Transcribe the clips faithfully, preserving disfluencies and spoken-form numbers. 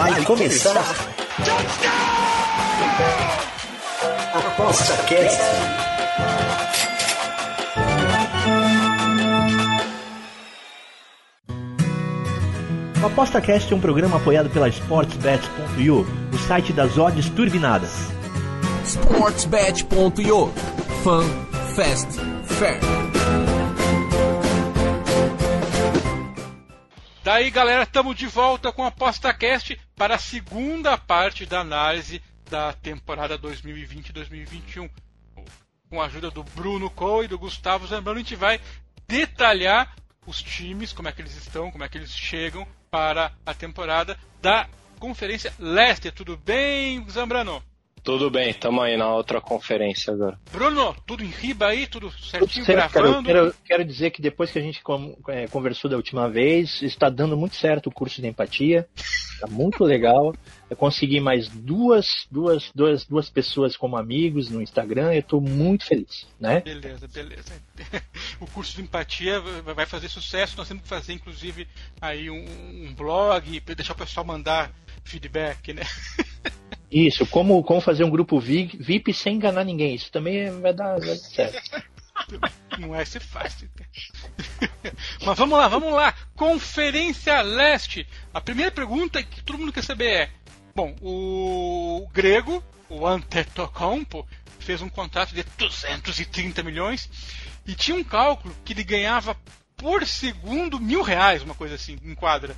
Vai começar. Aposta Cast. O Aposta Cast é um programa apoiado pela Sportsbet ponto io, o site das odds turbinadas. Sportsbet ponto io. Fun, fast, fair. Daí, galera, estamos de volta com a ApostaCast para a segunda parte da análise da temporada dois mil e vinte dois mil e vinte e um. Com a ajuda do Bruno Cole e do Gustavo Zambrano, a gente vai detalhar os times, como é que eles estão, como é que eles chegam para a temporada da Conferência Leste. Tudo bem, Zambrano? Tudo bem, estamos aí na outra conferência agora. Bruno, tudo em riba aí, tudo certinho, tudo certo, gravando? Cara, eu quero, quero dizer que depois que a gente com, é, conversou da última vez, está dando muito certo o curso de empatia, está muito legal. Eu consegui mais duas, duas, duas, duas pessoas como amigos no Instagram e eu estou muito feliz, né? Beleza, beleza. O curso de empatia vai fazer sucesso, nós temos que fazer inclusive aí um, um blog para deixar o pessoal mandar feedback, né? Isso, como, como fazer um grupo V I P sem enganar ninguém. Isso também vai dar, vai dar certo. Não é ser fácil. Mas vamos lá, vamos lá. Conferência Leste. A primeira pergunta que todo mundo quer saber é: bom, o grego, o Antetokounmpo, fez um contrato de duzentos e trinta milhões e tinha um cálculo que ele ganhava por segundo mil reais, uma coisa assim, em quadra.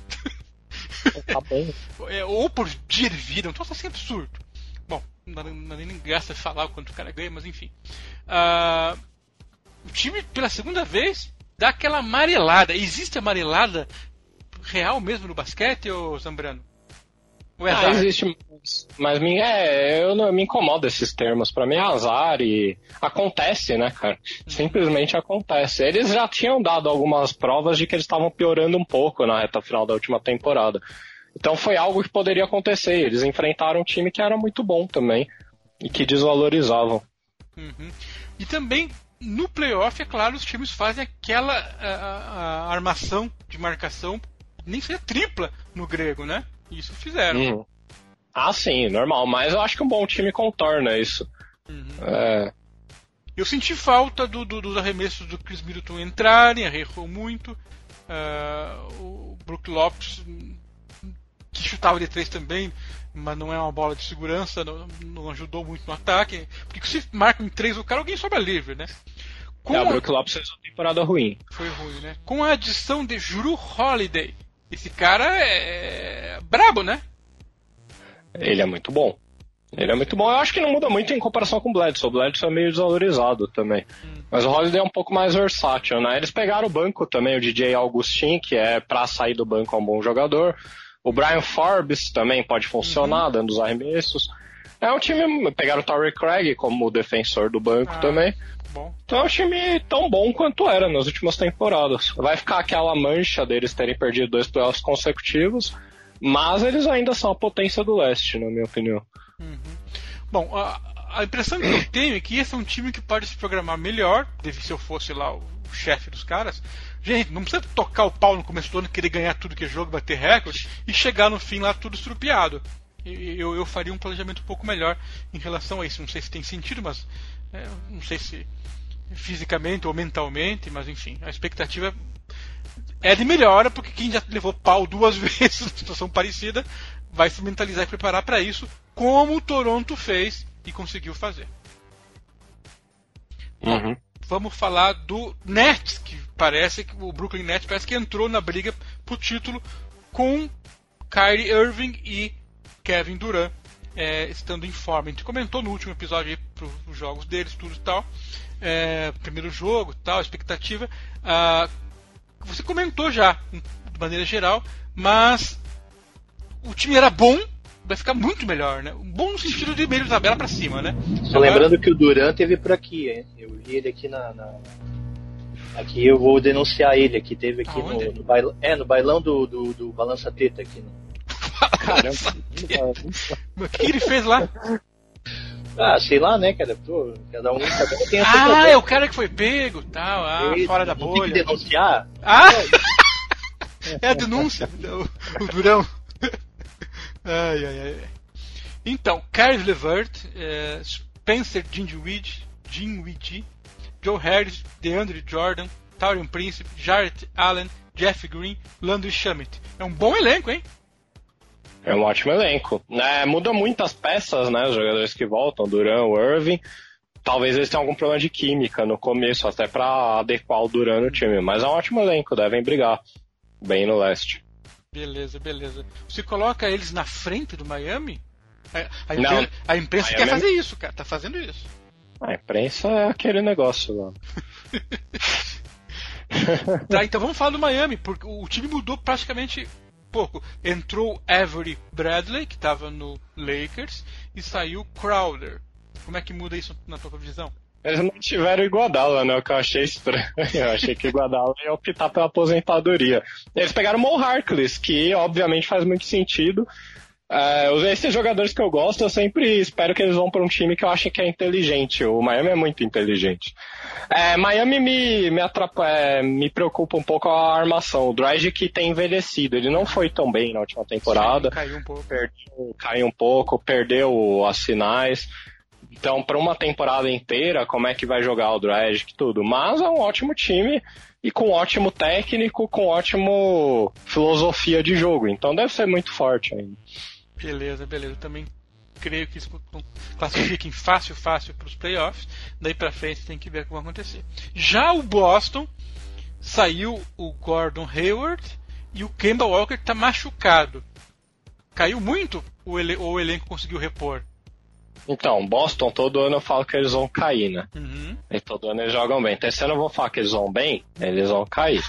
Tá bom. É, ou por dia de vida, um troço assim absurdo. Bom, não dá nem graça falar o quanto o cara ganha, mas enfim. Uh, o time, pela segunda vez, dá aquela amarelada. Existe amarelada real mesmo no basquete, ô Zambrano? Ou é ah, azar? Existe, mas me, é, eu não me incomodo esses termos. Pra mim é azar e acontece, né, cara? Simplesmente acontece. Eles já tinham dado algumas provas de que eles estavam piorando um pouco na reta final da última temporada. Então foi algo que poderia acontecer. Eles enfrentaram um time que era muito bom também e que desvalorizavam. Uhum. E também no playoff, é claro, os times fazem aquela a, a, a armação de marcação, nem seja tripla no grego, né? Isso fizeram. Uhum. Ah, sim, normal. Mas eu acho que um bom time contorna isso. Uhum. É... Eu senti falta do, do, dos arremessos do Chris Middleton entrarem, errou muito. Uh, o Brook Lopes, que chutava de três também, mas não é uma bola de segurança, não, não ajudou muito no ataque. Porque se marca em três o cara, alguém sobra livre, né? Com é, o a... Brook Lopes fez uma temporada ruim. Foi ruim, né? Com a adição de Jrue Holiday, esse cara é brabo, né? Ele é muito bom. Ele é muito bom. Eu acho que não muda muito em comparação com o Bledsoe. O Bledsoe é meio desvalorizado também. Hum. Mas o Holiday é um pouco mais versátil, né? Eles pegaram o banco também, o D J Augustin, que é pra sair do banco é um bom jogador. O Brian Forbes também pode funcionar, uhum. dando os arremessos. É um time... Pegaram o Torrey Craig como defensor do banco ah. também. Bom. Então é um time tão bom quanto era nas últimas temporadas. Vai ficar aquela mancha deles terem perdido dois playoffs consecutivos, mas eles ainda são a potência do leste, na minha opinião. Uhum. Bom, a, a impressão que eu tenho é que esse é um time que pode se programar melhor, se eu fosse lá o, o chefe dos caras. Gente, não precisa tocar o pau no começo do ano, querer ganhar tudo que é jogo, bater recorde, e chegar no fim lá tudo estrupiado. Eu, eu faria um planejamento um pouco melhor em relação a isso. Não sei se tem sentido, mas é, não sei se fisicamente ou mentalmente, mas enfim, a expectativa é de melhora, porque quem já levou pau duas vezes numa situação parecida vai se mentalizar e preparar para isso, como o Toronto fez e conseguiu fazer. Uhum. Vamos falar do Nets, que parece que o Brooklyn Nets parece que entrou na briga pro título com Kyrie Irving e Kevin Durant é, estando em forma. A gente comentou no último episódio aí pros jogos deles, tudo e tal. É, primeiro jogo, tal, expectativa. Ah, você comentou já, de maneira geral, mas o time era bom, vai ficar muito melhor, né? Bom no sentido de meio de tabela pra cima, né? Só lembrando que o Durant teve por aqui, hein? Eu vi ele aqui na, na... Aqui eu vou denunciar ele aqui, teve aqui no, no bailão. É, no bailão do, do, do Balança Teta aqui. No... Caramba! O que ele fez lá? Ah, sei lá, né, cara? Pô, cada um cada um tem a sua. Ah, problema. É o cara que foi pego, tal, ah, Eita, fora da bolha. Tem que denunciar? Ah! É a denúncia, o, o Durão. Ai, ai, ai. Então, Caris LeVert, é, Spencer Dinwiddie, Dinwiddie, Joe Harris, DeAndre Jordan, Taurean Prince, Jarrett Allen, Jeff Green, Landry Shamet. É um bom elenco, hein? É um ótimo elenco. É, muda muitas peças, né? Os jogadores que voltam, Duran, o Irving. Talvez eles tenham algum problema de química no começo, até pra adequar o Duran no time. Mas é um ótimo elenco, devem brigar bem no leste. Beleza, beleza. Você coloca eles na frente do Miami? A, a, Não, imprensa, a imprensa Miami... quer fazer isso, cara. Tá fazendo isso. A imprensa é aquele negócio lá. Tá, então vamos falar do Miami, porque o time mudou praticamente pouco. Entrou Avery Bradley, que estava no Lakers, e saiu Crowder. Como é que muda isso na tua visão? Eles não tiveram Iguodala, né? O que eu achei estranho. Eu achei que o Iguodala ia optar pela aposentadoria. Eles pegaram o Mo Harkless, que obviamente faz muito sentido. Uh, esses jogadores que eu gosto, eu sempre espero que eles vão para um time que eu acho que é inteligente. O Miami é muito inteligente. É, Miami me, me, atrapa, é, me preocupa um pouco a armação. O Dragic tem envelhecido. Ele não foi tão bem na última temporada. Sim, caiu um pouco. Perdeu, caiu um pouco, perdeu as finais. Então, para uma temporada inteira, como é que vai jogar o Dragic e tudo? Mas é um ótimo time e com ótimo técnico, com ótimo filosofia de jogo. Então deve ser muito forte ainda. Beleza, beleza. Eu também creio que isso classifiquem fácil, fácil para os playoffs. Daí para frente tem que ver o que vai acontecer. Já o Boston, saiu o Gordon Hayward e o Kemba Walker está machucado. Caiu muito ou o elenco conseguiu repor? Então, Boston, todo ano eu falo que eles vão cair, né? Uhum. E todo ano eles jogam bem. Então, esse ano eu vou falar que eles vão bem, eles vão cair.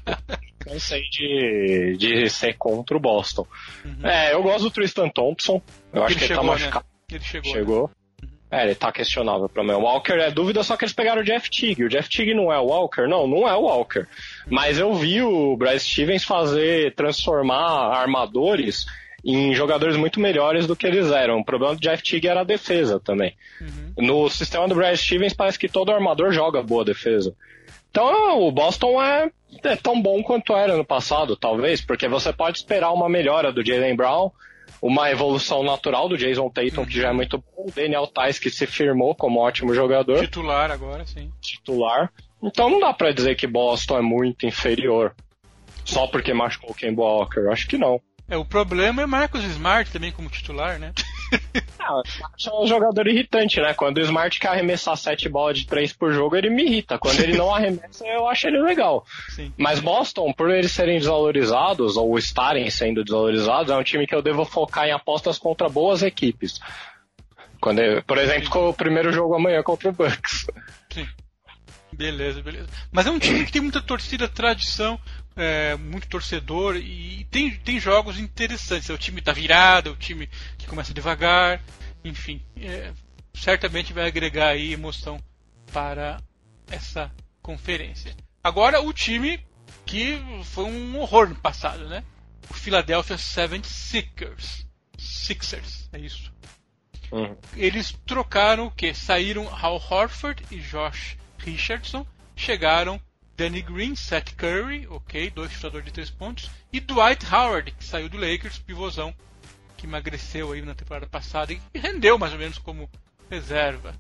Cansei de, de ser contra o Boston. Uhum. É, eu gosto do Tristan Thompson. Eu acho ele que chegou, ele tá machucado. Né? Ele chegou. Chegou. Né? É, ele tá questionável pra mim. O Walker é dúvida, só que eles pegaram o Jeff Teague. O Jeff Teague não é o Walker? Não, não é o Walker. Mas eu vi o Bryce Stevens fazer, transformar armadores em jogadores muito melhores do que eles eram. O problema do Jeff Teague era a defesa também. Uhum. No sistema do Bryce Stevens parece que todo armador joga boa defesa. Então o Boston é, é tão bom quanto era no passado, talvez, porque você pode esperar uma melhora do Jaylen Brown, uma evolução natural do Jason Tatum, uhum. que já é muito bom, o Daniel Theis, que se firmou como ótimo jogador. Titular agora, sim. Titular. Então não dá pra dizer que Boston é muito inferior, só porque machucou o Kemba Walker. Eu acho que não. É, o problema é Marcus Smart também como titular, né? Ah, o Smart é um jogador irritante, né? Quando o Smart quer arremessar sete bolas de três por jogo, ele me irrita. Quando ele não arremessa, eu acho ele legal. Sim. Mas Boston, por eles serem desvalorizados, ou estarem sendo desvalorizados, é um time que eu devo focar em apostas contra boas equipes. Quando eu, por exemplo, com o primeiro jogo amanhã contra o Bucks. Sim. Beleza, beleza. Mas é um time que tem muita torcida, tradição, é, muito torcedor e tem, tem jogos interessantes. O time tá virado, o time que começa devagar, enfim, é, certamente vai agregar aí emoção para essa conferência. Agora o time que foi um horror no passado, né? O Philadelphia seventy-sixers. Sixers, é isso. Uhum. Eles trocaram o quê? Saíram Al Horford e Josh Richardson, chegaram Danny Green, Seth Curry, ok, dois chutadores de três pontos, e Dwight Howard, que saiu do Lakers, pivôzão, que emagreceu aí na temporada passada e rendeu mais ou menos como reserva.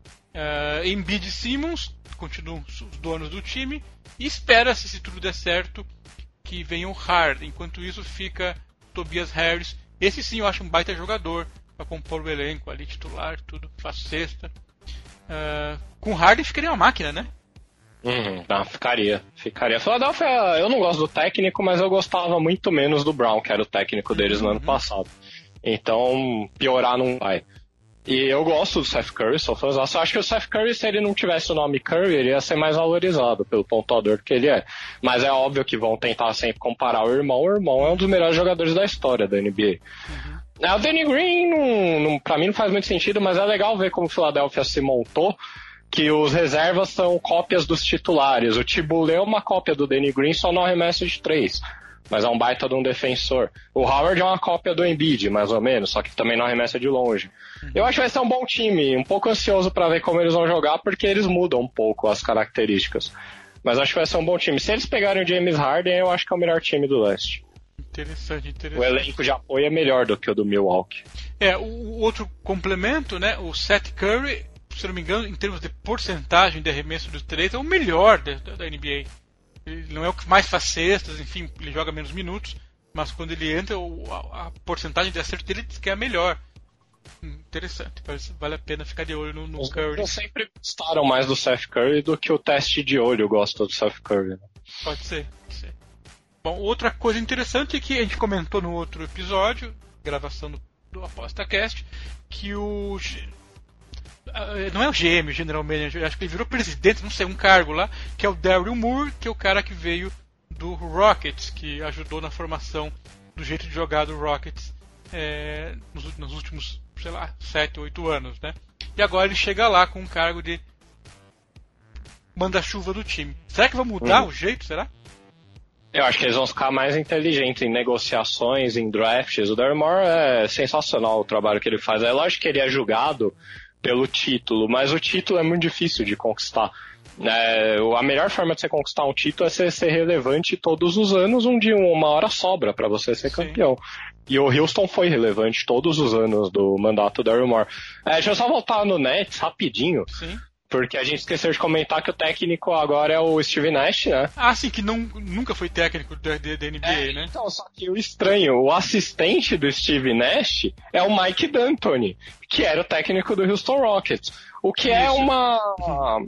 Uh, Embiid e Simmons continuam os donos do time e espera-se, se tudo der certo, que venha o Harden. Enquanto isso fica Tobias Harris. Esse sim eu acho um baita jogador para compor o elenco ali, titular, tudo, faz cesta. Uh, com o Harden ficaria uma máquina, né? Uhum, não, ficaria. Ficaria. Philadelphia, eu não gosto do técnico, mas eu gostava muito menos do Brown, que era o técnico deles no uhum. ano passado. Então, piorar não vai. E eu gosto do Seth Curry, sou fãzão. Eu acho que o Seth Curry, se ele não tivesse o nome Curry, ele ia ser mais valorizado pelo pontuador que ele é. Mas é óbvio que vão tentar sempre comparar o irmão. O irmão é um dos melhores jogadores da história da N B A. Uhum. É, o Danny Green, não, não, pra mim não faz muito sentido, mas é legal ver como o Philadelphia se montou, que os reservas são cópias dos titulares. O Tibulé é uma cópia do Danny Green, só no arremesso de três, mas é um baita de um defensor. O Howard é uma cópia do Embiid, mais ou menos, só que também não arremessa de longe. Uhum. Eu acho que vai ser um bom time, um pouco ansioso pra ver como eles vão jogar, porque eles mudam um pouco as características. Mas acho que vai ser um bom time. Se eles pegarem o James Harden, eu acho que é o melhor time do leste. Interessante, interessante. O elenco de apoio é melhor do que o do Milwaukee. É, o, o outro complemento, né? O Seth Curry, se não me engano, em termos de porcentagem de arremesso dos três, é o melhor da, da N B A. Ele não é o que mais faz cestas, enfim, ele joga menos minutos, mas quando ele entra, o, a, a porcentagem de acerto dele diz que é a melhor. Interessante, vale a pena ficar de olho no, no Os Curry. Os sempre gostaram mais do Seth Curry do que o teste de olho gosta do Seth Curry. Né? Pode ser, pode ser. Bom, outra coisa interessante é que a gente comentou no outro episódio, gravação do, do ApostaCast, que o... Não é o G M, o General Manager, acho que ele virou presidente, não sei, um cargo lá, que é o Daryl Moore, que é o cara que veio do Rockets, que ajudou na formação do jeito de jogar do Rockets é, nos, nos últimos, sei lá, sete, oito anos, né? E agora ele chega lá com um cargo de manda-chuva do time. Será que vai mudar hum. o jeito, será? Eu acho que eles vão ficar mais inteligentes em negociações, em drafts. O Daryl Moore é sensacional o trabalho que ele faz. É lógico que ele é julgado pelo título, mas o título é muito difícil de conquistar. É, a melhor forma de você conquistar um título é você ser relevante todos os anos, onde uma hora sobra para você ser Sim. campeão. E o Houston foi relevante todos os anos do mandato do Daryl Moore. É, deixa eu só voltar no Nets rapidinho. Sim. Porque a gente esqueceu de comentar que o técnico agora é o Steve Nash, né? Ah, sim, que não, nunca foi técnico da, da N B A, é, né? Então, só que o estranho, o assistente do Steve Nash é o Mike D'Antoni, que era o técnico do Houston Rockets. O que Isso. é uma...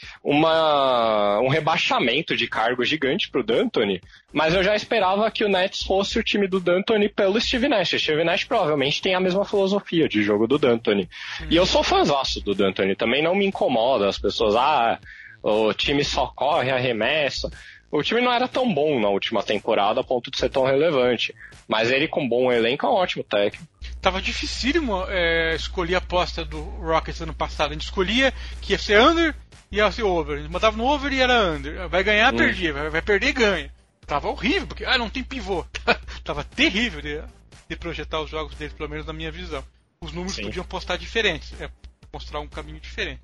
Uma, um rebaixamento de cargo gigante pro D'Antoni, mas eu já esperava que o Nets fosse o time do D'Antoni pelo Steve Nash. O Steve Nash provavelmente tem a mesma filosofia de jogo do D'Antoni. Hum. E eu sou fãzaço do D'Antoni, também não me incomoda as pessoas, ah, o time só corre, arremessa. O time não era tão bom na última temporada a ponto de ser tão relevante, mas ele com bom elenco é um ótimo técnico. Tava dificílimo é, escolher a aposta do Rockets ano passado. A gente escolhia que ia ser under e ia ser over. A gente botava no over e era under. Vai ganhar, hum. perdia. Vai, vai perder, ganha. Tava horrível, porque ah, não tem pivô. Tava terrível de, de projetar os jogos deles, pelo menos na minha visão. Os números Sim. podiam postar diferentes, é, mostrar um caminho diferente.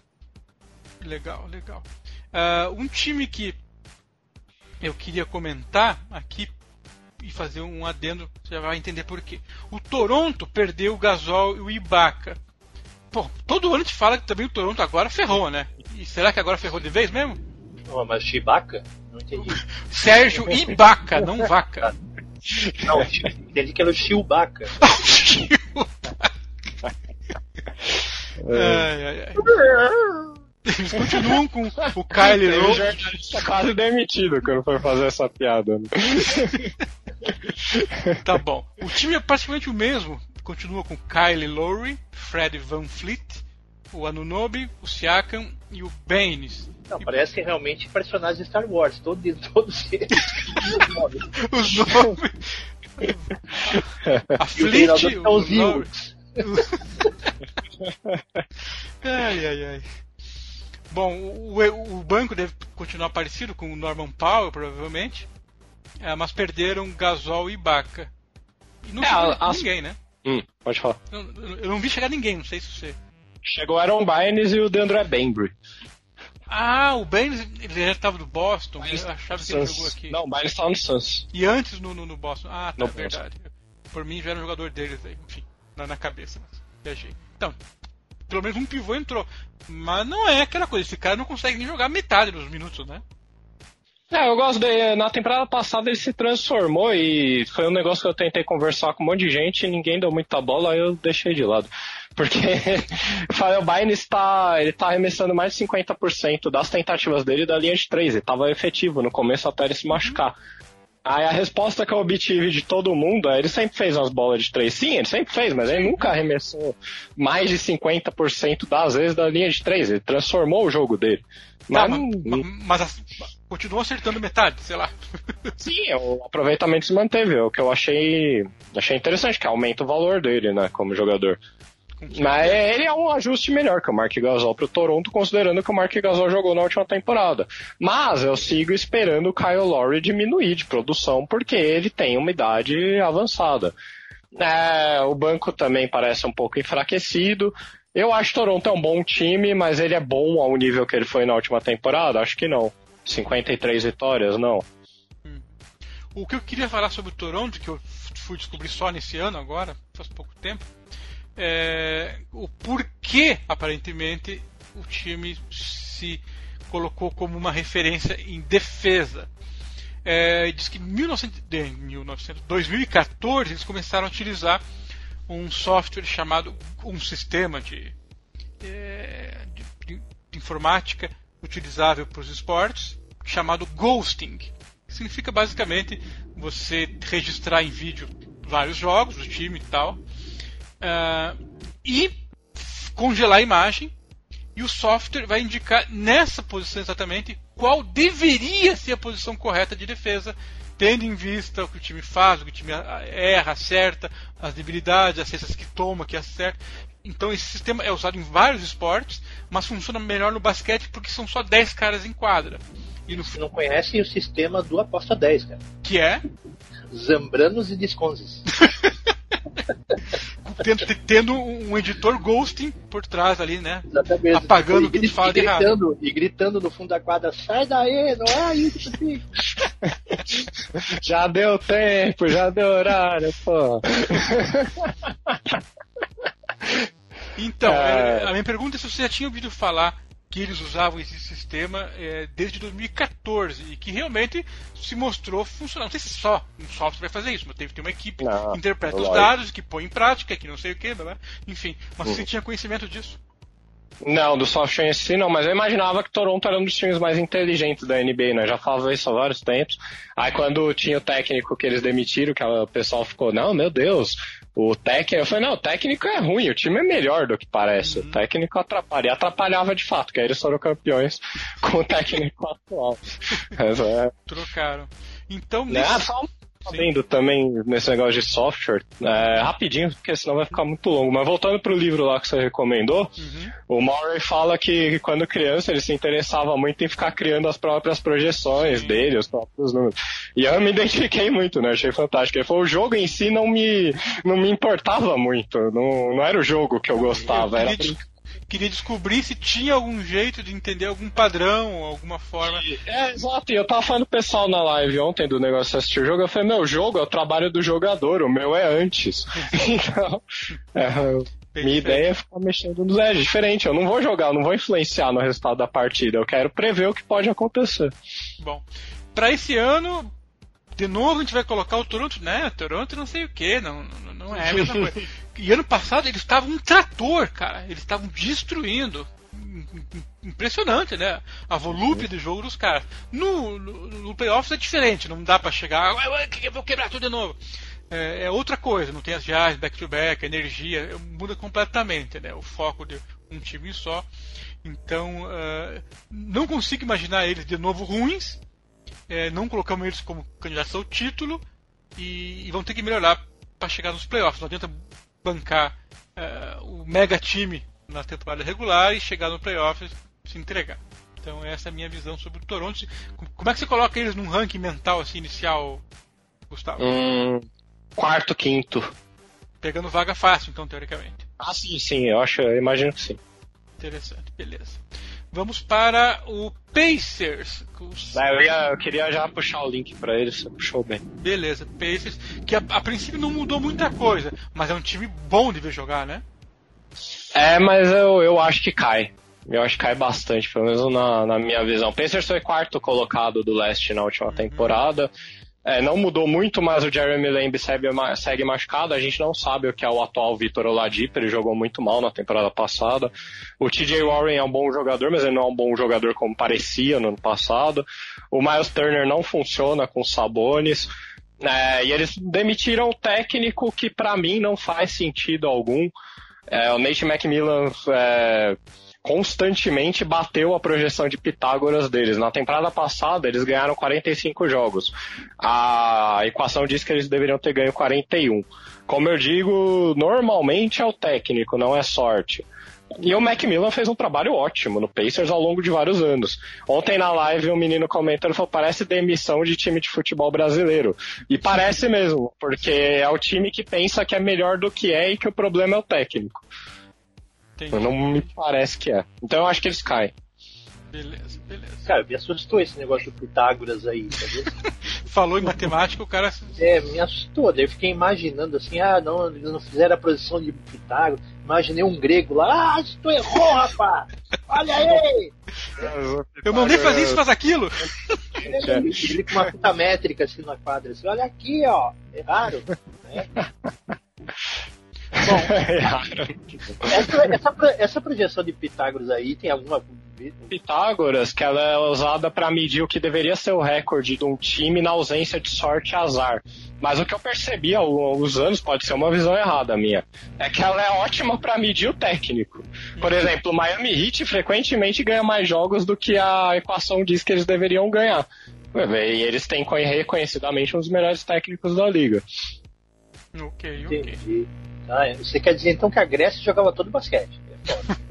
Legal, legal. Uh, um time que eu queria comentar aqui e fazer um adendo, você vai entender por quê. O Toronto perdeu o Gasol e o Ibaka. Pô, todo ano a gente fala que também o Toronto agora ferrou, né? E será que agora ferrou de vez mesmo? Oh, mas Ibaka? Não entendi. Sérgio Ibaka, não Vaca. Não, entendi que era o Chewbacca. ai, ai, ai. Eles continuam com o Kyle Lowry. O jornalista tá quase demitido quando foi fazer essa piada. Né? Tá bom. O time é praticamente o mesmo. Continua com Kyle Lowry, Fred VanVleet, o Anunoby, o Siakam e o Baines. Não, parece realmente personagens de Star Wars. Todos, todos eles. Os nomes. A Fleet, o Lowry. Ai, ai, ai. Bom, o, o banco deve continuar parecido com o Norman Powell, provavelmente. É, mas perderam Gasol e Ibaka. E não é, chegou as... ninguém, né? Hum, pode falar. Eu, eu não vi chegar ninguém, não sei se você... Chegou Aaron Baines e o DeAndre Bembry. Ah, o Baines, ele já estava do Boston. Baines, eu achava que ele jogou aqui. Não, o Baines estava no Suns. E antes no, no, no Boston. Ah, tá, no verdade. Boston. Por mim já era um jogador deles aí, enfim, na, na cabeça. Mas viajei. Então, pelo menos um pivô entrou. Mas não é aquela coisa, esse cara não consegue nem jogar metade dos minutos, né? É, eu gosto dele. Na temporada passada ele se transformou e foi um negócio que eu tentei conversar com um monte de gente e ninguém deu muita bola, aí eu deixei de lado. Porque o Baines tá, ele tá arremessando mais de cinquenta por cento das tentativas dele da linha de três. Ele tava efetivo no começo até ele se machucar. Aí a resposta que eu obtive de todo mundo é: ele sempre fez umas bolas de três. Sim, ele sempre fez, mas ele nunca arremessou mais de cinquenta por cento das vezes da linha de três. Ele transformou o jogo dele. Tá, mas, mas, mas, mas continuou acertando metade, sei lá. Sim, o aproveitamento se manteve. O que eu achei, achei interessante, que aumenta o valor dele, né, como jogador. Mas ele é um ajuste melhor que o Marc Gasol pro Toronto, considerando que o Marc Gasol jogou na última temporada. Mas eu sigo esperando o Kyle Lowry diminuir de produção, porque ele tem uma idade avançada. É, o banco também parece um pouco enfraquecido. Eu acho que o Toronto é um bom time, mas ele é bom ao nível que ele foi na última temporada? Acho que não. cinquenta e três vitórias, não. O que eu queria falar sobre o Toronto, que eu fui descobrir só nesse ano agora, faz pouco tempo, é o porquê, aparentemente, o time se colocou como uma referência em defesa. É, diz que em mil e novecentos, dois mil e quatorze eles começaram a utilizar um software chamado, um sistema de, é, de, de, de informática utilizável para os esportes, chamado ghosting. Que significa basicamente você registrar em vídeo vários jogos do time e tal, uh, e congelar a imagem, e o software vai indicar nessa posição exatamente qual deveria ser a posição correta de defesa, tendo em vista o que o time faz, o que o time erra, acerta, as debilidades, as cestas que toma, que acerta. Então esse sistema é usado em vários esportes, mas funciona melhor no basquete porque são só dez caras em quadra. E no... Você não conhece o sistema do Aposta dez, cara? Que é? Zambranos e Desconzes. tendo, tendo um editor ghosting por trás ali, né? Exatamente. Apagando o que a gente fala de errado. E gritando no fundo da quadra, sai daí, não é isso que já deu tempo, já deu horário, pô. Então, é... a minha pergunta é se você já tinha ouvido falar que eles usavam esse sistema é, desde dois mil e quatorze e que realmente se mostrou funcionar. Não sei se só um software vai fazer isso, mas teve que ter uma equipe não, que interpreta os lógico. dados, que põe em prática, que não sei o que, né? Enfim. Mas uhum. você tinha conhecimento disso? Não, do software em si não, mas eu imaginava que Toronto era um dos times mais inteligentes da N B A, né? Já falava isso há vários tempos. Aí quando tinha o técnico que eles demitiram, que o pessoal ficou, não, meu Deus, o técnico... Eu falei, não, o técnico é ruim, o time é melhor do que parece. Uhum. O técnico atrapalha. E atrapalhava de fato, que aí eles foram campeões com o técnico atual. Mas, é... Trocaram. Então, né? nesse... Só vendo também nesse negócio de software, é, rapidinho, porque senão vai ficar muito longo. Mas voltando pro livro lá que você recomendou, uhum. o Murray fala que quando criança ele se interessava muito em ficar criando as próprias projeções Sim. dele, os próprios números. E eu me identifiquei muito, né? Achei fantástico. Ele falou, o jogo em si não me, não me importava muito. Não, não era o jogo que eu gostava, eu era... Queria descobrir se tinha algum jeito de entender algum padrão, alguma forma. É, exato. E eu tava falando pro pessoal na live ontem do negócio de assistir o jogo, eu falei, meu, o jogo é o trabalho do jogador, o meu é antes. Então, é, minha ideia é ficar mexendo nos é diferente. Eu não vou jogar, eu não vou influenciar no resultado da partida, eu quero prever o que pode acontecer. Bom, pra esse ano, de novo a gente vai colocar o Toronto, né? Toronto não sei o que, não, não, não é a mesma coisa. E ano passado eles estavam um trator, cara. Eles estavam destruindo. Impressionante, né? A volúpia do jogo dos caras. No, no, no playoffs é diferente. Não dá pra chegar. Eu vou quebrar tudo de novo. É, é outra coisa. Não tem as viagens, back-to-back, energia. Muda completamente, né? O foco de um time só. Então, uh, não consigo imaginar eles de novo ruins. É, não colocamos eles como candidatos ao título. E, e vão ter que melhorar para chegar nos playoffs. Não adianta bancar uh, o mega time na temporada regular e chegar no playoffs e se entregar. Então essa é a minha visão sobre o Toronto. Como é que você coloca eles num ranking mental assim, inicial, Gustavo? Hum, quarto, quinto. Pegando vaga fácil, então, teoricamente. Ah, sim, sim, eu acho, eu imagino que sim. Interessante, beleza. Vamos para o Pacers. Os... É, eu, ia, eu queria já puxar o link para eles, você puxou bem. Beleza, Pacers, que a, a princípio não mudou muita coisa, mas é um time bom de ver jogar, né? É, mas eu, eu acho que cai. Eu acho que cai bastante, pelo menos na, na minha visão. O Pacers foi quarto colocado do leste na última uhum. temporada. É, não mudou muito, mas o Jeremy Lamb segue, segue machucado. A gente não sabe o que é o atual Vitor Oladipo, ele jogou muito mal na temporada passada. O T J Warren é um bom jogador, mas ele não é um bom jogador como parecia no ano passado. O Miles Turner não funciona com Sabonis. É, e eles demitiram o técnico que pra mim não faz sentido algum. É, o Nate McMillan... É, constantemente bateu a projeção de Pitágoras deles. Na temporada passada, eles ganharam quarenta e cinco jogos. A equação diz que eles deveriam ter ganho quarenta e um. Como eu digo, normalmente é o técnico, não é sorte. E o Macmillan fez um trabalho ótimo no Pacers ao longo de vários anos. Ontem na live um menino comentando, falou, parece demissão de time de futebol brasileiro. E parece mesmo, porque é o time que pensa que é melhor do que é e que o problema é o técnico. Entendi. Não me parece que é. Então eu acho que eles caem. Beleza, beleza. Cara, me assustou esse negócio do Pitágoras aí, sabe? Falou em matemática, o cara... É, me assustou. Daí eu fiquei imaginando assim, ah, não, eles não fizeram a posição de Pitágoras. Imaginei um grego lá, ah, tu errou, rapaz! Olha aí! Eu mandei fazer isso, faz aquilo! Ele com uma fita métrica assim na quadra, assim, olha aqui, ó, erraram. Né? Bom, essa, essa, essa projeção de Pitágoras aí tem alguma... Pitágoras, que ela é usada para medir o que deveria ser o recorde de um time na ausência de sorte e azar. Mas o que eu percebi ao longo dos anos, pode ser uma visão errada minha, é que ela é ótima para medir o técnico. Por exemplo, o Miami Heat frequentemente ganha mais jogos do que a equação diz que eles deveriam ganhar. E eles têm reconhecidamente um dos melhores técnicos da liga. Ok, ok. Entendi. Ah, você quer dizer então que a Grécia jogava todo basquete? É foda.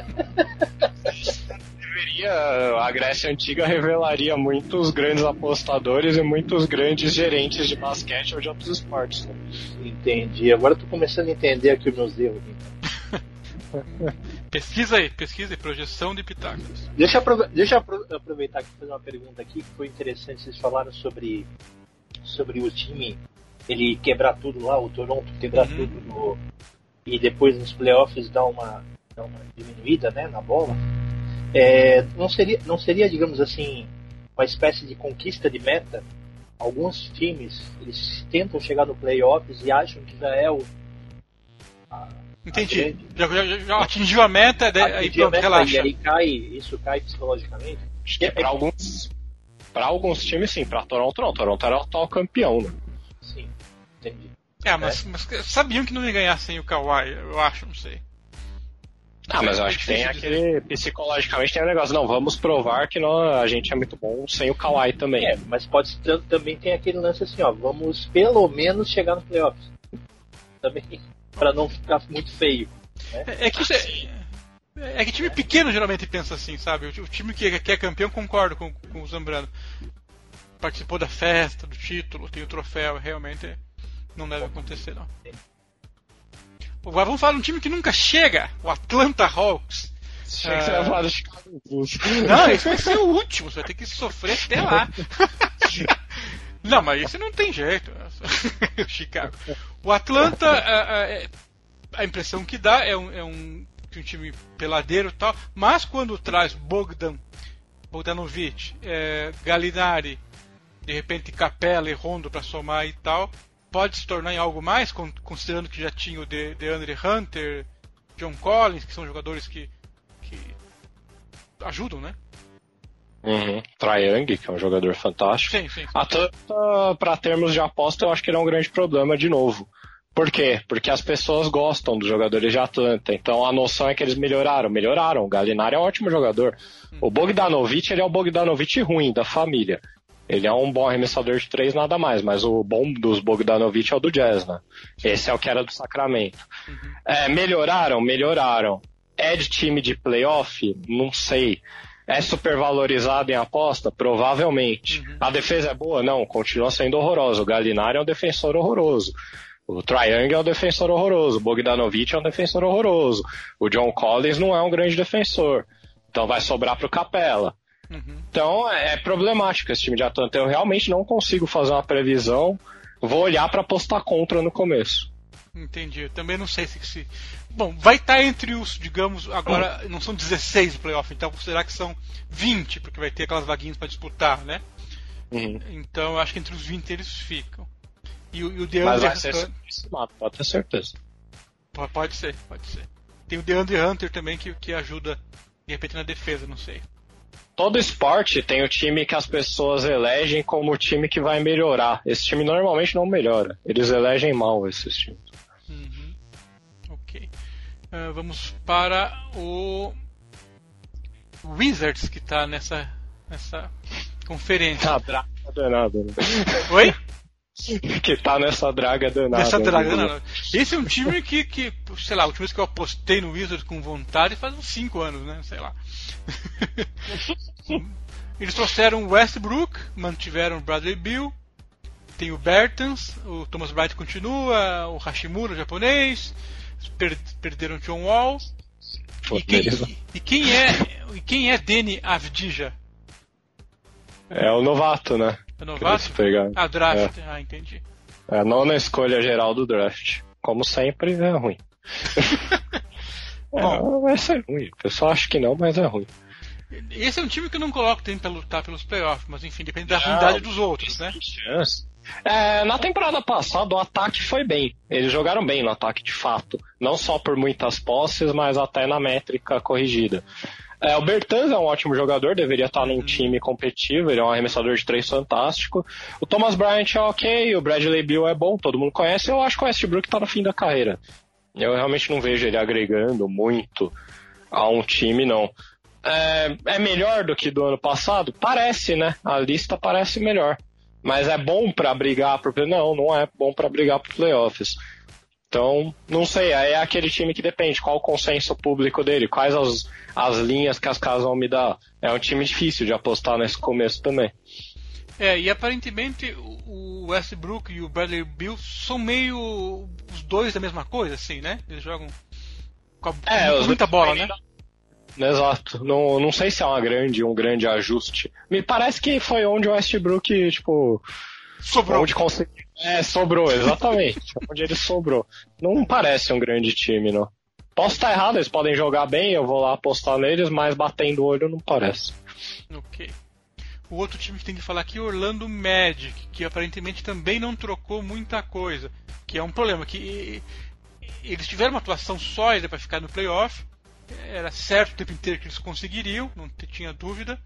Deveria, a Grécia Antiga revelaria muitos grandes apostadores e muitos grandes gerentes de basquete ou de outros esportes. Né? Entendi. Agora eu tô começando a entender aqui os meus erros. Então. Pesquisa aí, pesquisa aí, projeção de Pitágoras. Deixa eu, deixa eu aproveitar aqui e fazer uma pergunta aqui que foi interessante. Vocês falaram sobre, sobre o time, ele quebrar tudo lá, o Toronto quebrar uhum. tudo no, e depois nos playoffs dar uma, dar uma diminuída, né, na bola. É, não, seria, não seria, digamos assim, uma espécie de conquista de meta? Alguns times, eles tentam chegar no playoffs e acham que já é o... A, Entendi. A já, já, já atingiu a meta, aí pronto, meta, relaxa. E aí cai, isso cai psicologicamente? Acho que é para alguns, para alguns times sim, para Toronto não. Toronto era o atual campeão, né? Sim, entendi. É, mas, é. mas sabiam que não ia ganhar sem o Kawhi, eu acho, não sei. Ah, mas eu acho que tem aquele, psicologicamente tem um negócio, não, vamos provar que não, a gente é muito bom sem o Kawhi também. É, mas pode também tem aquele lance assim, ó, vamos pelo menos chegar nos playoffs. Também, pra não ficar muito feio. Né? É, é, que isso é, é que time pequeno geralmente pensa assim, sabe? O, o time que, que é campeão concorda com, com o Zambrano. Participou da festa, do título, tem o troféu, realmente não deve acontecer, não. Agora vamos falar de um time que nunca chega, o Atlanta Hawks. Achei que você ia falar do Chicago Bulls. Não, esse vai ser o último, você vai ter que sofrer até lá. Não, mas esse não tem jeito. O Chicago. O Atlanta, a, a, a impressão que dá é um, é um, um time peladeiro e tal, mas quando traz Bogdan, Bogdanovic, é, Gallinari, de repente Capela e Rondo para somar e tal, pode se tornar em algo mais, considerando que já tinha o De, DeAndre Hunter, John Collins, que são jogadores que, que ajudam, né? Uhum. Trae Young, que é um jogador fantástico. Sim, sim, sim. Atlanta, para termos de aposta, eu acho que ele é um grande problema de novo. Por quê? Porque as pessoas gostam dos jogadores de Atlanta. Então a noção é que eles melhoraram. Melhoraram. O Gallinari é um ótimo jogador. Hum. O Bogdanovic, ele é o Bogdanovic ruim da família. Ele é um bom arremessador de três, nada mais. Mas o bom dos Bogdanovic é o do Jazz, né? Esse é o que era do Sacramento. Uhum. É, melhoraram? Melhoraram. É de time de playoff? Não sei. É supervalorizado em aposta? Provavelmente. Uhum. A defesa é boa? Não, continua sendo horrorosa. O Gallinari é um defensor horroroso. O Trae Young é um defensor horroroso. O Bogdanovic é um defensor horroroso. O John Collins não é um grande defensor. Então vai sobrar pro Capela. Uhum. Então é problemático esse time de Atlanta. Eu realmente não consigo fazer uma previsão. Vou olhar para apostar contra no começo. Entendi. Eu também não sei se... se... Bom, vai estar entre os, digamos, agora não são dezesseis no playoff, então será que são vinte, porque vai ter aquelas vaguinhas para disputar, né? Uhum. Então eu acho que entre os vinte eles ficam. E, e o DeAndre Mas vai ser subestimado, pode ter certeza. Pode ser, pode ser. Tem o DeAndre Hunter também que, que ajuda, de repente, na defesa, não sei. Todo esporte tem o time que as pessoas elegem como o time que vai melhorar. Esse time normalmente não melhora. Eles elegem mal esses times. Uhum. Ok. Uh, vamos para o Wizards, que está nessa, nessa conferência. Tá draga danada, né? Oi? Que tá nessa draga danada. Nessa draga danada. Esse é um time que, que, sei lá, a última vez que eu apostei no Wizards com vontade faz uns cinco anos, né? Sei lá. Eles trouxeram o Westbrook, mantiveram o Bradley Beal, tem o Bertans, o Thomas Bryant continua, o Hashimura, o japonês, per- perderam o John Wall, E quem, e quem é e quem é Deni Avdija? É o novato, né? É o novato? Ah, draft. É. Ah, entendi. É a nona escolha geral do draft. Como sempre, é ruim. é, vai ser ruim. O pessoal acha que não, mas é ruim. Esse é um time que eu não coloco tem pra lutar pelos playoffs, mas enfim, depende da ruindade dos outros, né? Chance. É, na temporada passada o ataque foi bem. Eles jogaram bem no ataque de fato. Não só por muitas posses, mas até na métrica corrigida. É, o Bertans é um ótimo jogador, deveria estar num time competitivo, ele é um arremessador de três fantástico. O Thomas Bryant é ok, o Bradley Beal é bom, todo mundo conhece. Eu acho que o Westbrook está no fim da carreira. Eu realmente não vejo ele agregando muito a um time, não. É, é melhor do que do ano passado? Parece, né? A lista parece melhor. Mas é bom pra brigar pro playoffs? Não, não é bom pra brigar pro playoffs. Então, não sei, aí é aquele time que depende, qual o consenso público dele, quais as, as linhas que as casas vão me dar. É um time difícil de apostar nesse começo também. É, e aparentemente o Westbrook e o Bradley Beal são meio os dois da mesma coisa, assim, né? Eles jogam com, a, é, com muita bola, né? Exato. Não, não sei se é uma grande, um grande ajuste. Me parece que foi onde o Westbrook, tipo... Sobrou. Onde conseguiu. É, sobrou, exatamente. Onde ele sobrou. Não parece um grande time, não. Posso estar errado, eles podem jogar bem, eu vou lá apostar neles, mas batendo o olho não parece. Ok. O outro time que tem que falar aqui é o Orlando Magic, que aparentemente também não trocou muita coisa. Que é um problema, que eles tiveram uma atuação sólida para ficar no playoff. Era certo o tempo inteiro que eles conseguiriam, não tinha dúvida,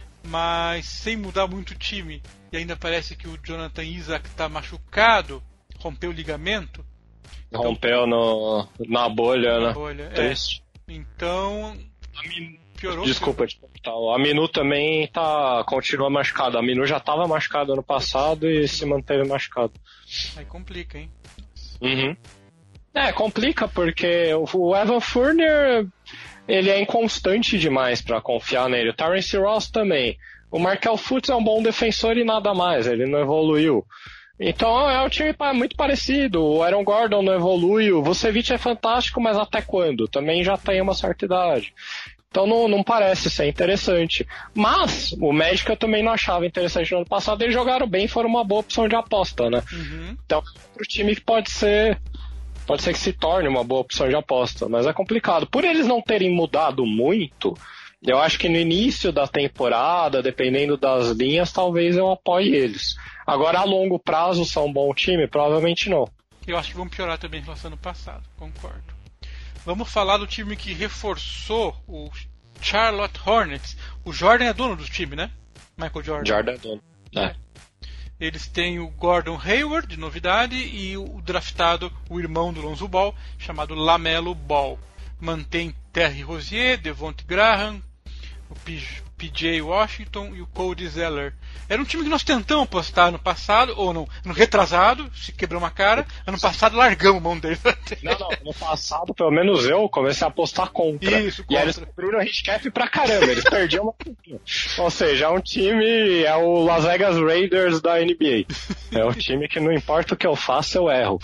mas sem mudar muito o time, e ainda parece que o Jonathan Isaac está machucado, rompeu o ligamento. Então, rompeu no, na bolha, na né? Bolha, Triste. É. Então, piorou. Desculpa, a Minu também tá, continua machucada. A Minu já estava machucada ano passado e se manteve machucado. Aí complica, hein? Uhum. É, complica porque o Evan Fournier, ele é inconstante demais para confiar nele. O Terrence Ross também. O Markel Fultz é um bom defensor e nada mais, ele não evoluiu. Então é um time muito parecido. O Aaron Gordon não evolui, o Vucevic é fantástico, mas até quando? Também já tem uma certa idade. Então não, não parece ser interessante. Mas o Magic eu também não achava interessante no ano passado. Eles jogaram bem, foram uma boa opção de aposta, né? Uhum. Então é outro time que pode ser... Pode ser que se torne uma boa opção de aposta, mas é complicado. Por eles não terem mudado muito, eu acho que no início da temporada, dependendo das linhas, talvez eu apoie eles. Agora, a longo prazo, são um bom time? Provavelmente não. Eu acho que vão piorar também em relação ao ano passado, concordo. Vamos falar do time que reforçou o Charlotte Hornets. O Jordan é dono do time, né? Michael Jordan. Jordan é dono, é. é. Eles têm o Gordon Hayward, de novidade, e o draftado, o irmão do Lonzo Ball, chamado LaMelo Ball. Mantém Terry Rozier, Devonte Graham, o P J Washington e o Cody Zeller. Era um time que nós tentamos apostar no passado, ou no, no retrasado, se quebrou uma cara. Ano passado largamos mão dele. Não, não, no passado, pelo menos eu, comecei a apostar contra. Isso, contra. E aí eles cobriram o handicap pra caramba, eles perdiam uma. Ou seja, é um time, é o Las Vegas Raiders da N B A. É um time que não importa o que eu faço, eu erro.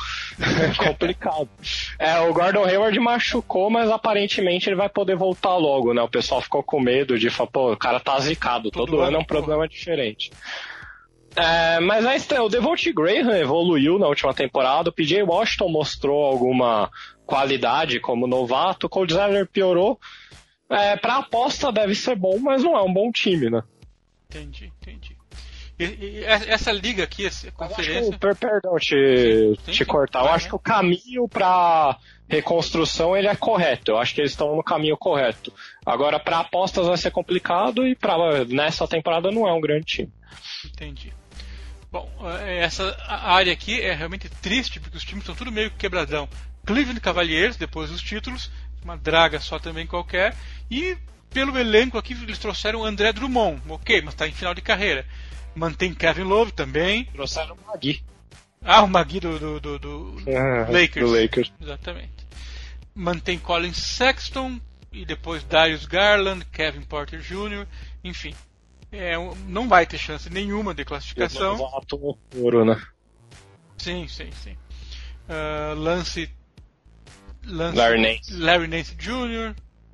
É complicado. É, o Gordon Hayward machucou, mas aparentemente ele vai poder voltar logo, né? O pessoal ficou com medo de falar, pô, o cara tá zicado, todo, todo ano é um problema diferente. É, mas a, o Devonte Graham evoluiu na última temporada, o P J Washington mostrou alguma qualidade como novato, o Cody Zeller piorou. É, pra aposta deve ser bom, mas não é um bom time, né? Entendi, entendi. E, e, essa liga aqui, essa conferência... Per, perdão te, sim, te cortar, eu acho que o caminho pra reconstrução ele é correto, eu acho que eles estão no caminho correto. Agora pra apostas vai ser complicado e pra, nessa temporada não é um grande time. Entendi. Bom, essa área aqui é realmente triste, porque os times estão tudo meio quebradão. Cleveland Cavaliers, depois dos títulos, uma draga só também qualquer, e pelo elenco aqui eles trouxeram o André Drummond, ok, mas está em final de carreira. Mantém Kevin Love também. Trouxeram o Magui. Ah, o Magui do, do, do, do ah, Lakers. Do Lakers. Exatamente. Mantém Colin Sexton, e depois Darius Garland, Kevin Porter Júnior, enfim. É, não vai ter chance nenhuma de classificação. Novato ouro, né? Sim, sim, sim. Uh, Lance, Lance Larry Nance. Larry Nance Júnior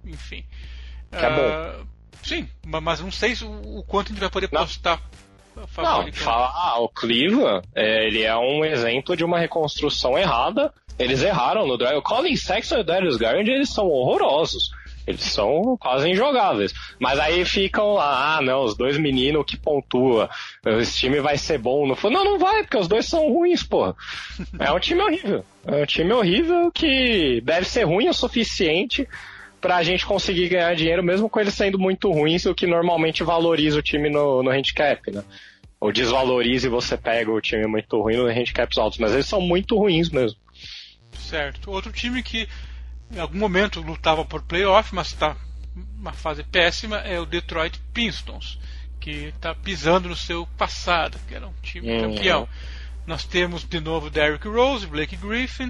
enfim. Que é bom. Uh, sim, mas não sei o, o quanto a gente vai poder não. postar a favor. Não, falar, ah, o Cleveland, é, ele é um exemplo de uma reconstrução errada. Eles erraram no draft. O Colin Sexton e o Darius Garland, eles são horrorosos. Eles são quase injogáveis. Mas aí ficam lá, ah, não, os dois meninos que pontua, esse time vai ser bom. Não, não, não vai, porque os dois são ruins, porra. É um time horrível. É um time horrível que deve ser ruim o suficiente pra gente conseguir ganhar dinheiro, mesmo com eles sendo muito ruins, o que normalmente valoriza o time no, no handicap, né? Ou desvaloriza e você pega o time muito ruim no handicaps altos. Mas eles são muito ruins mesmo. Certo. Outro time que em algum momento lutava por playoff, mas está uma fase péssima, é o Detroit Pistons, que está pisando no seu passado, que era um time uhum. campeão. Nós temos de novo Derrick Rose, Blake Griffin,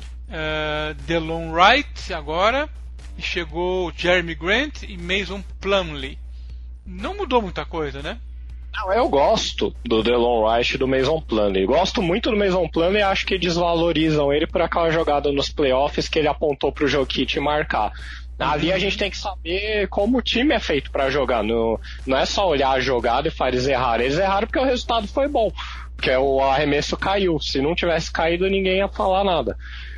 uh, Delon Wright agora, e chegou Jeremy Grant e Mason Plumlee. Não mudou muita coisa, né? Não, eu gosto do Delon Wright e do Mason Plumlee. Gosto muito do Mason Plumlee e acho que desvalorizam ele por aquela jogada nos playoffs que ele apontou pro Jokic marcar. Ali a gente tem que saber como o time é feito para jogar. No, não é só olhar a jogada e fazer eles errarem. Eles erraram porque o resultado foi bom. Porque o arremesso caiu. Se não tivesse caído, ninguém ia falar nada.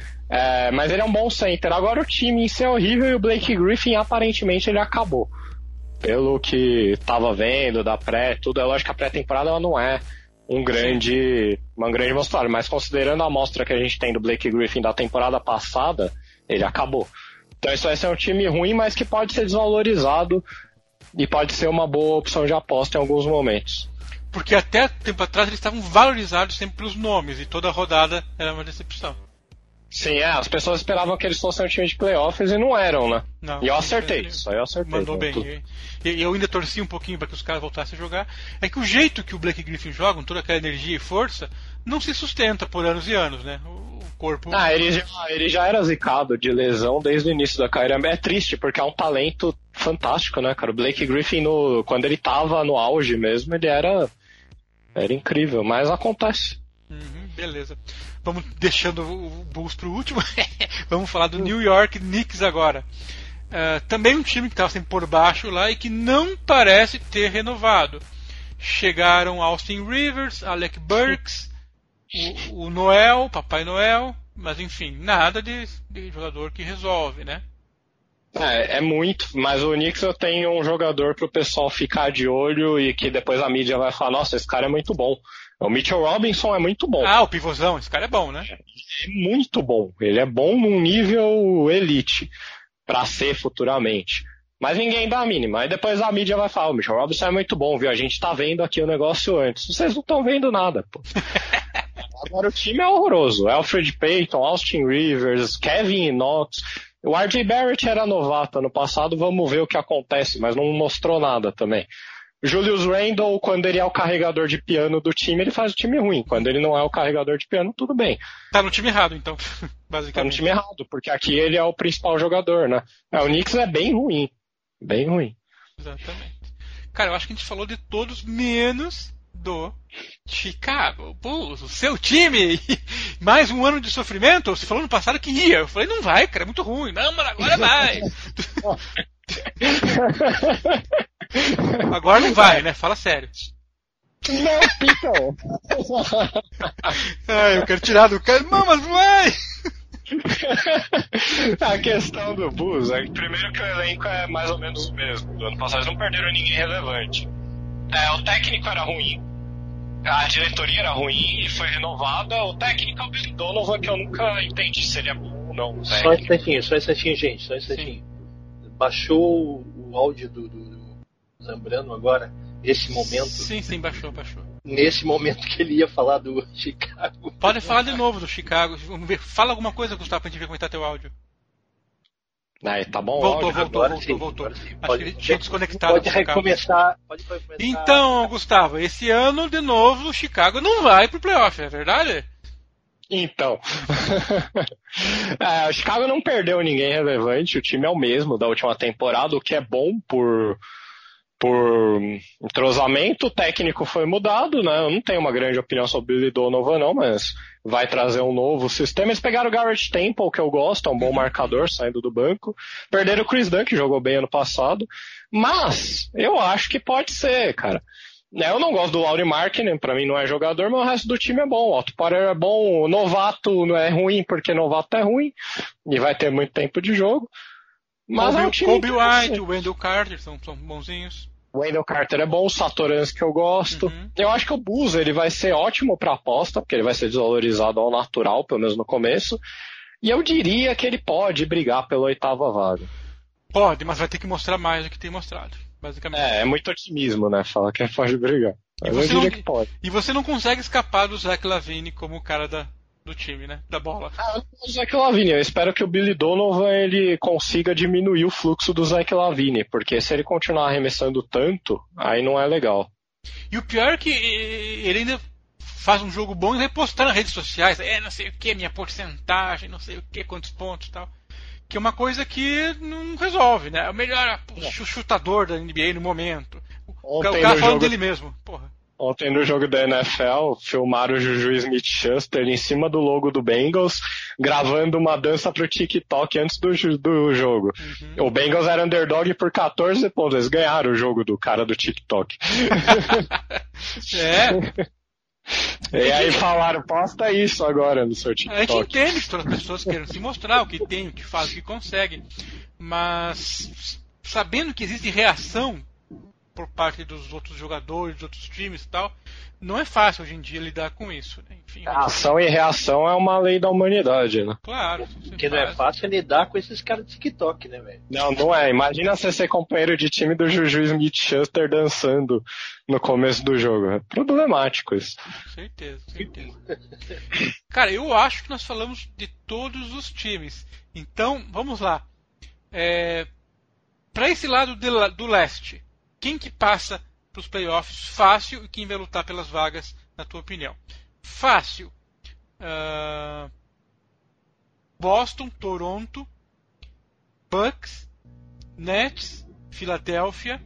É, mas ele é um bom center. Agora o time em si é horrível e o Blake Griffin aparentemente ele acabou. Pelo que estava vendo da pré, tudo, é lógico que a pré-temporada ela não é um grande, uma grande mostra, mas considerando a amostra que a gente tem do Blake Griffin da temporada passada, ele acabou. Então isso vai ser um time ruim, mas que pode ser desvalorizado e pode ser uma boa opção de aposta em alguns momentos. Porque até tempo atrás eles estavam valorizados sempre pelos nomes e toda rodada era uma decepção. Sim, é, as pessoas esperavam que eles fossem um time de playoffs e não eram, né? Não, e eu acertei, isso aí eu acertei. Mandou bem. E, e eu ainda torci um pouquinho para que os caras voltassem a jogar. É que o jeito que o Blake Griffin joga, com toda aquela energia e força, não se sustenta por anos e anos, né? O, o corpo... Ah, ele já, ele já era zicado de lesão desde o início da carreira. É triste, porque é um talento fantástico, né, cara? O Blake Griffin, no, quando ele tava no auge mesmo, ele era, era incrível, mas acontece. Uhum, beleza. Vamos deixando o Bulls pro último. Vamos falar do New York Knicks agora. Uh, também um time que estava sempre por baixo lá e que não parece ter renovado. Chegaram Austin Rivers, Alec Burks, o, o Noel, Papai Noel, mas enfim, nada de, de jogador que resolve, né? É, é muito, mas o Knicks eu tenho um jogador pro pessoal ficar de olho e que depois a mídia vai falar, nossa, esse cara é muito bom. O Mitchell Robinson é muito bom. Ah, o pivôzão, esse cara é bom, né? É muito bom. Ele é bom num nível elite pra ser futuramente. Mas ninguém dá a mínima. Aí depois a mídia vai falar, o Mitchell Robinson é muito bom, viu? A gente tá vendo aqui o negócio antes. Vocês não estão vendo nada, pô. Agora o time é horroroso. Alfred Payton, Austin Rivers, Kevin Knox. O R J Barrett era novato ano passado, vamos ver o que acontece, mas não mostrou nada também. Julius Randle, quando ele é o carregador de piano do time, ele faz o time ruim. Quando ele não é o carregador de piano, tudo bem. Tá no time errado, então, basicamente. Tá no time errado, porque aqui ele é o principal jogador, né? É, o Knicks é bem ruim. Bem ruim. Exatamente. Cara, eu acho que a gente falou de todos, menos do Chicago Bulls, o seu time. Mais um ano de sofrimento? Você falou no passado que ia. Eu falei, não vai, cara, é muito ruim. Não, mas agora vai. Agora não vai, né? Fala sério. Não, Piton. Ah, eu quero tirar do cara. Não, mas vai. A questão do Bulls é que primeiro que o elenco é mais ou menos o mesmo. Do ano passado eles não perderam ninguém relevante. É, o técnico era ruim, a diretoria era ruim e foi renovada. O técnico é o Billy Donovan, que eu nunca entendi se ele é bom ou não. Só esse instantinho, só esse instantinho, gente, só esse instantinho. Baixou o áudio do, do, do Zambrano agora, nesse momento. Sim, sim, baixou, baixou. Nesse momento que ele ia falar do Chicago. Pode falar de novo do Chicago. Vamos ver. Fala alguma coisa, Gustavo, pra gente ver como está teu áudio. Aí, tá bom, voltou, áudio, voltou, agora voltou, sim, voltou. agora sim. Acho Pode, que ele tinha desconectado. Pode recomeçar, pode recomeçar. Então, Gustavo, esse ano, de novo, o Chicago não vai pro playoff, é verdade? Então, é, o Chicago não perdeu ninguém relevante, o time é o mesmo da última temporada, o que é bom por, por entrosamento, o técnico foi mudado, né? Eu não tenho uma grande opinião sobre o Billy Donovan, não, mas vai trazer um novo sistema. Eles pegaram o Garrett Temple, que eu gosto, é um bom marcador, saindo do banco. Perderam o Chris Dunn, que jogou bem ano passado. Mas eu acho que pode ser, cara. Eu não gosto do Lauri Markkanen, pra mim não é jogador, mas o resto do time é bom. O Otto Porter é bom, o novato não é ruim, porque novato é ruim, e vai ter muito tempo de jogo. Mas Kobe, é um time Kobe White, o Wendell Carter são, são bonzinhos. O Wendell Carter é bom, o Satoransky que eu gosto. Uhum. Eu acho que o Boozer ele vai ser ótimo pra aposta, porque ele vai ser desvalorizado ao natural, pelo menos no começo. E eu diria que ele pode brigar pela oitava vaga. Pode, mas vai ter que mostrar mais do que tem mostrado. Basicamente. É, é muito otimismo, né? Falar que pode brigar. Mas eu diria não, que pode. E você não consegue escapar do Zach LaVine como o cara da, do time, né? Da bola. Ah, o Zach LaVine. Eu espero que o Billy Donovan ele consiga diminuir o fluxo do Zach LaVine, porque se ele continuar arremessando tanto, aí não é legal. E o pior é que ele ainda faz um jogo bom e vai postar nas redes sociais. É, não sei o que, minha porcentagem, não sei o que, quantos pontos e tal. Que é uma coisa que não resolve, né? É o melhor chutador da N B A no momento. Ontem o cara falando jogo... dele mesmo. Porra. Ontem no jogo da N F L, filmaram o Juju Smith-Schuster em cima do logo do Bengals, gravando uma dança pro TikTok antes do, do jogo. Uhum. O Bengals era underdog por catorze pontos. Eles ganharam o jogo do cara do TikTok. É. E aí falaram, posta isso agora no seu TikTok. A gente entende que todas as pessoas querem se mostrar o que tem, o que faz, o que consegue. Mas sabendo que existe reação por parte dos outros jogadores, dos outros times e tal, não é fácil hoje em dia lidar com isso. Né? Enfim, ação e reação é uma lei da humanidade, né? Claro. O que não é fácil é lidar com esses caras do TikTok, né, velho? Não, não é. Imagina você ser companheiro de time do Juju Smith-Schuster dançando no começo do jogo. É problemático isso. Com certeza, com certeza. Cara, eu acho que nós falamos de todos os times. Então, vamos lá. É... Para esse lado de, do leste, quem que passa para os playoffs fácil e quem vai lutar pelas vagas, na tua opinião? Fácil. Uh... Boston, Toronto, Bucks, Nets, Filadélfia,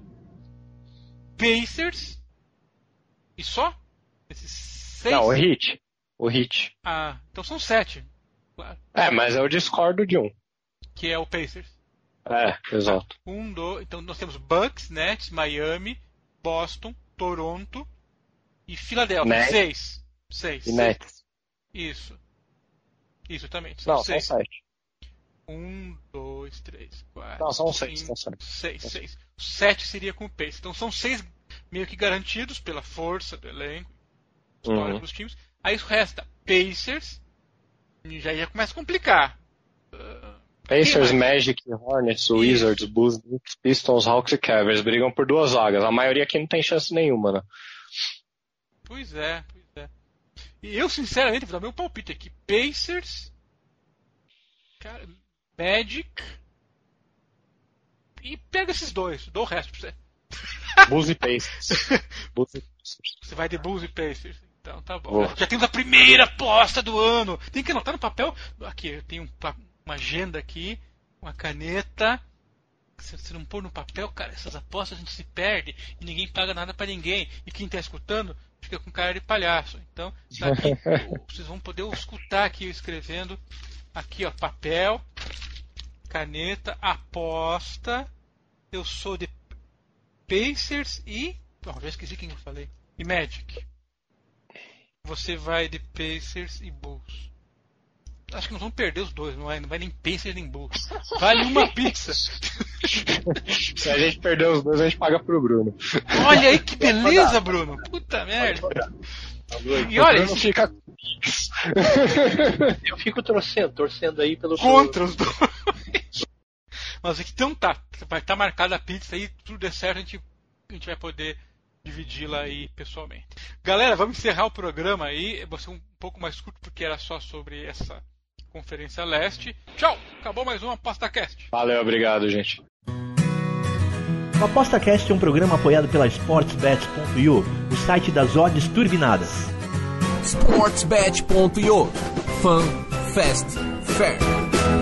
Pacers e só? Esses seis? Não, o Heat. O Heat. Ah, então são sete. Claro. É, mas eu discordo de um. Que é o Pacers. É, exato. Um, dois, então nós temos Bucks, Nets, Miami, Boston, Toronto e Filadélfia. Nets. Seis. Seis. E Nets. Isso. Isso também. São Não, seis. são sete. Um, dois, três, quatro. Não, são cinco, seis. São sete. Seis, seis. Sete seria com o Pacers. Então são seis meio que garantidos pela força do elenco, história uhum. dos times. Aí resta Pacers. E já, já começa a complicar. Uh, Pacers, Magic, Hornets, Wizards, Bulls, Pistons, Hawks e Cavs brigam por duas vagas. A maioria aqui não tem chance nenhuma, né? Pois é, pois é. E eu, sinceramente, vou dar meu palpite aqui. Pacers, cara, Magic e pega esses dois. Dou o resto pra você. Bulls e Pacers. Bulls e Pacers. Você vai de Bulls e Pacers. Então tá bom. Vou. Já temos a primeira aposta do ano. Tem que anotar no papel. Aqui, eu tenho um uma agenda aqui, uma caneta. Se você não pôr no papel, cara, essas apostas a gente se perde e ninguém paga nada pra ninguém. E quem tá escutando fica com cara de palhaço. Então, tá aqui, vocês vão poder escutar aqui eu escrevendo. Aqui, ó, papel, caneta, aposta. Eu sou de Pacers e... Oh, já esqueci quem eu falei. E Magic. Você vai de Pacers e Bulls. Acho que nós vamos perder os dois, não vai, não vai nem Pacers nem Bulls. Vale uma pizza. Se a gente perder os dois, a gente paga pro Bruno. Olha aí que beleza, Bruno. Puta merda. E olha, Bruno fica... Eu fico torcendo, torcendo aí pelo... Contra os dois. Mas então tá, vai estar marcada a pizza aí, tudo der certo, a gente, a gente vai poder dividi-la aí pessoalmente. Galera, vamos encerrar o programa aí. Vai ser um pouco mais curto porque era só sobre essa Conferência Leste. Tchau! Acabou mais um ApostaCast. Valeu, obrigado, gente. O ApostaCast é um programa apoiado pela SportsBet ponto io, o site das odds turbinadas. SportsBet ponto io. Fun, Fast, Fair.